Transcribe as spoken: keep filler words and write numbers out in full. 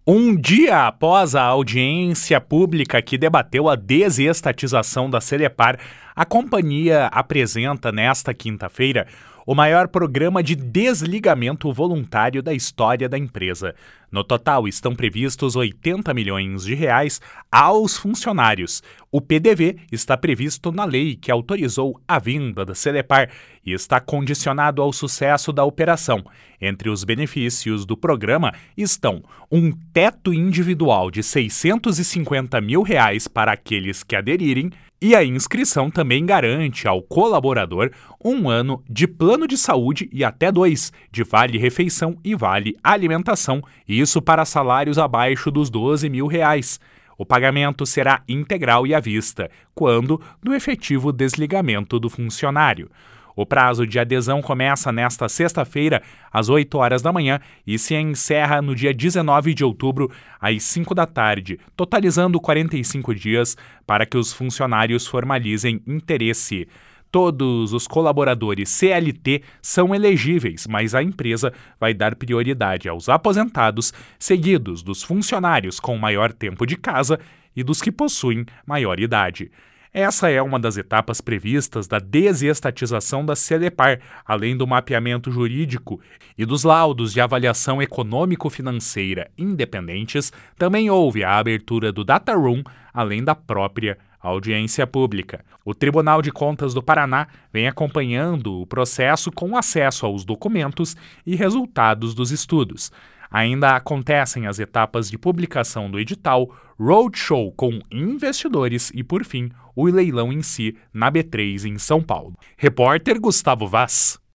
Um dia após a audiência pública que debateu a desestatização da Celepar, a companhia apresenta nesta quinta-feira o maior programa de desligamento voluntário da história da empresa. No total, estão previstos oitenta milhões de reais aos funcionários. O P D V está previsto na lei que autorizou a vinda da Celepar e está condicionado ao sucesso da operação. Entre os benefícios do programa estão um teto individual de seiscentos e cinquenta mil reais para aqueles que aderirem, e a inscrição também garante ao colaborador um ano de plano de saúde e até dois de vale-refeição e vale-alimentação, isso para salários abaixo dos doze mil reais. O pagamento será integral e à vista, quando do efetivo desligamento do funcionário. O prazo de adesão começa nesta sexta-feira, às oito horas da manhã, e se encerra no dia dezenove de outubro, às cinco da tarde, totalizando quarenta e cinco dias para que os funcionários formalizem interesse. Todos os colaboradores C L T são elegíveis, mas a empresa vai dar prioridade aos aposentados, seguidos dos funcionários com maior tempo de casa e dos que possuem maior idade. Essa é uma das etapas previstas da desestatização da Celepar, além do mapeamento jurídico e dos laudos de avaliação econômico-financeira independentes. Também houve a abertura do Data Room, além da própria audiência pública. O Tribunal de Contas do Paraná vem acompanhando o processo com acesso aos documentos e resultados dos estudos. Ainda acontecem as etapas de publicação do edital, roadshow com investidores e, por fim, o leilão em si na B três em São Paulo. Repórter Gustavo Vaz.